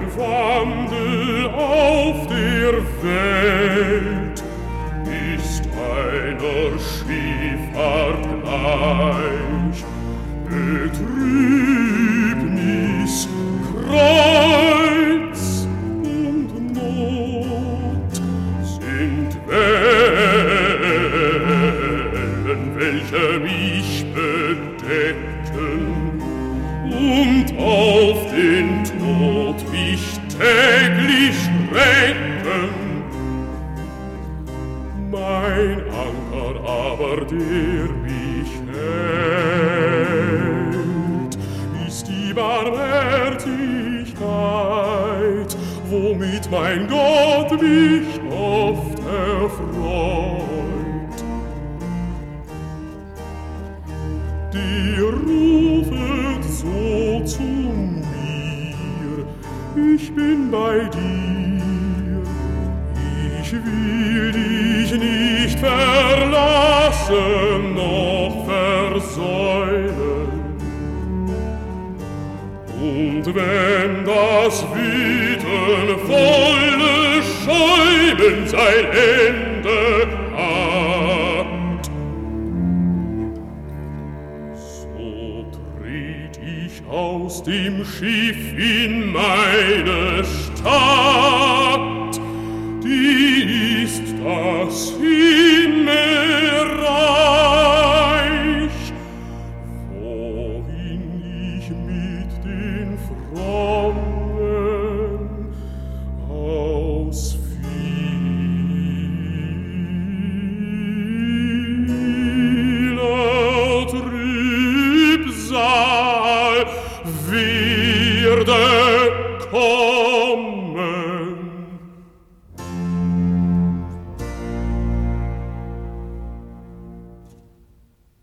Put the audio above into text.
Wandel auf der Welt ist einer Schifffahrt gleich. Betrübnis, Kreuz und Not sind Wellen, welche mich bedecken und auf den Tod mich täglich schrecken. Mein Anker aber, der mich hält, ist die Barmherzigkeit, womit mein Gott mich oft erfreut. Die rufet so zu mir, ich bin bei dir, ich will dich nicht verlassen noch versäumen. Und wenn das Wüten volle Scheiben sein Ende hat, so tritt ich aus dem Schiff in meine Stadt, die ist das Himmelreich, wohin ich mit den Frommen aus vieler Trübsal will.